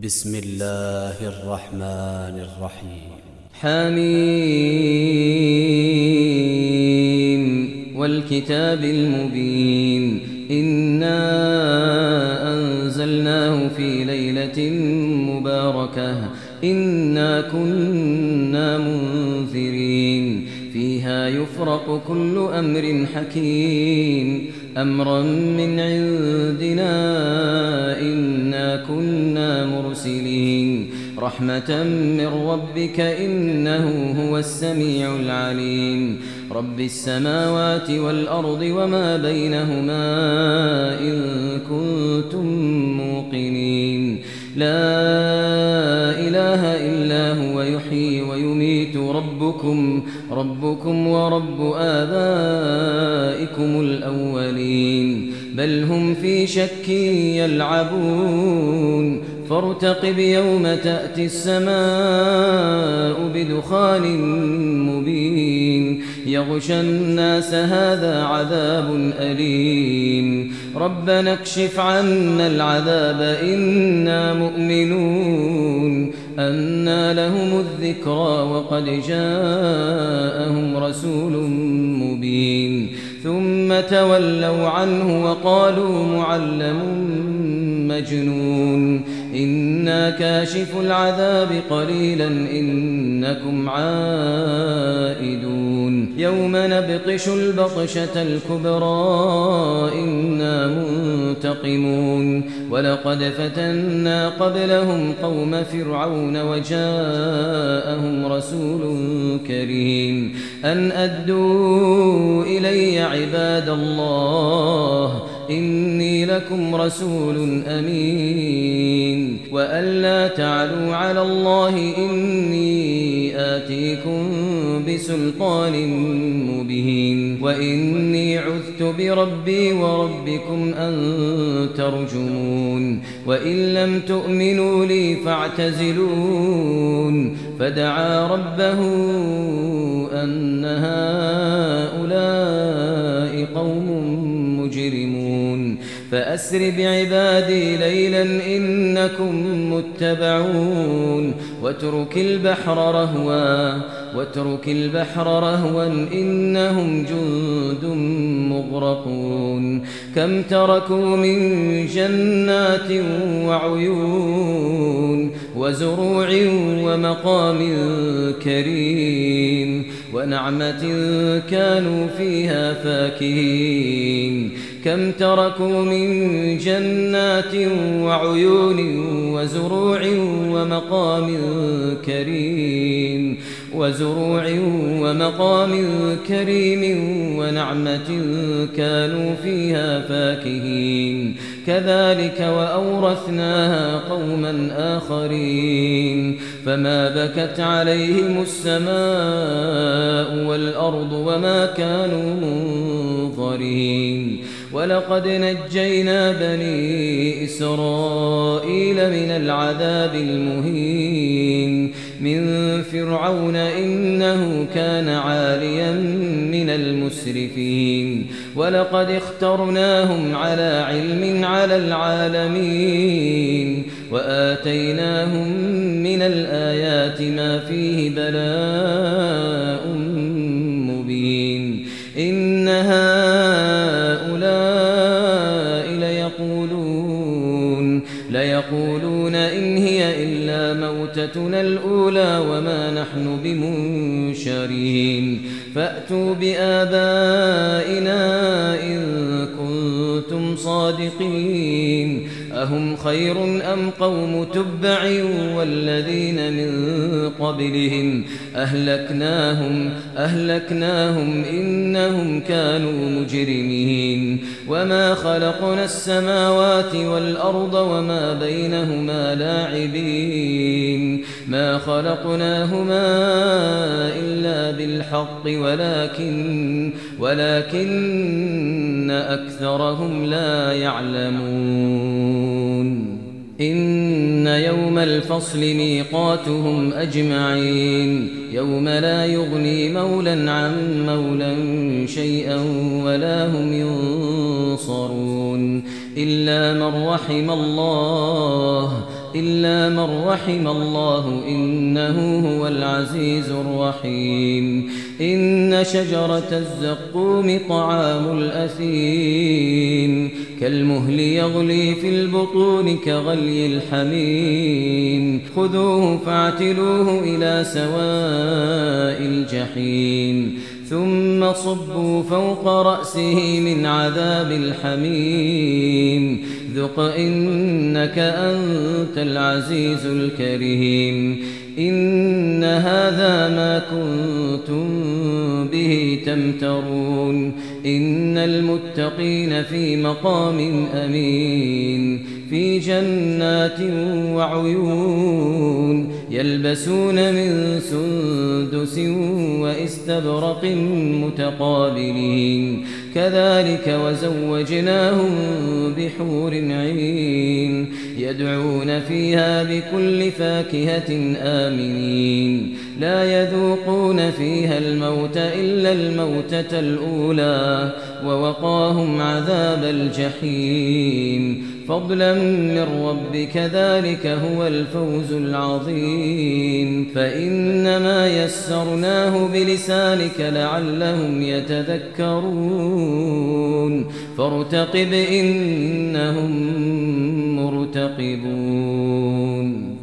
بسم الله الرحمن الرحيم. حميم والكتاب المبين. إنا أنزلناه في ليلة مباركة إنا كنا منذرين فيها يفرق كل أمر حكيم أمرا من عندنا إنا كنا مرسلين رحمة من ربك إنه هو السميع العليم رب السماوات والأرض وما بينهما إن كنتم موقنين لا إله إلا هو يحيي ويميت ربكم ورب آبائكم الأولين بل هم في شك يلعبون فارتقب يوم تأتي السماء بدخان مبين يغشى الناس هذا عذاب أليم ربنا اكشف عنا العذاب إنا مؤمنون أنى لهم الذكرى وقد جاءهم رسول مبين ثم تولوا عنه وقالوا معلم مجنون إنا كاشف العذاب قليلا إنكم عائدون يوم نبطش البطشة الكبرى إنا منتقمون ولقد فتنا قبلهم قوم فرعون وجاءهم رسول كريم أن أدوا إلي عباد الله إني لكم رسول أمين وألا تعلوا على الله إني آتيكم بسلطان مبين وإني عذت بربي وربكم أن ترجمون وإن لم تؤمنوا لي فاعتزلون فدعا ربه أن هؤلاء قوم مجرمون فأسر بعبادي ليلا إنكم متبعون واترك البحر رهوا إنهم جند مغرقون كم تركوا من جنات وعيون وزروع ومقام كريم ونعمة كانوا فيها فاكهين كم تركوا من جنات وعيون وزروع ومقام كريم ونعمة كانوا فيها فاكهين كذلك وأورثناها قوما آخرين فما بكت عليهم السماء والأرض وما كانوا منظرين ولقد نجينا بني إسرائيل من العذاب المهين من فرعون إنه كان عاليا من المسرفين ولقد اخترناهم على علم على العالمين وآتيناهم من الآيات ما فيه بلاء مبين إن هؤلاء ليقولون إن هي إلا موتتنا الأولى وما نحن بمنشرين فأتوا بآبائنا إن كنتم صادقين أهم خير أم قوم تبع والذين من قبلهم أهلكناهم إنهم كانوا مجرمين وما خلقنا السماوات والأرض وما بينهما لاعبين ما خلقناهما إلا بالحق ولكن أكثرهم لا يعلمون إن يوم الفصل ميقاتهم أجمعين يوم لا يغني مولى عن مولى شيئا ولا هم ينصرون إلا من رحم الله إلا من رحم الله إنه هو العزيز الرحيم إن شجرة الزقوم طعام الأثيم كالمهل يغلي في البطون كغلي الحميم خذوه فاعتلوه إلى سواء الجحيم ثم صبوا فوق رأسه من عذاب الحميم ذق إنك أنت العزيز الكريم إن هذا ما كنتم به تمترون إن المتقين في مقام أمين في جنات وعيون يلبسون من سندس وإستبرق متقابلين كذلك وزوجناهم بحور عين يدعون فيها بكل فاكهة آمنين لا يذوقون فيها الموت إلا الموتة الأولى ووقاهم عذاب الجحيم فضلا من ربك ذلك هو الفوز العظيم فإنما يسرناه بلسانك لعلهم يتذكرون فارتقب إنهم مرتقبون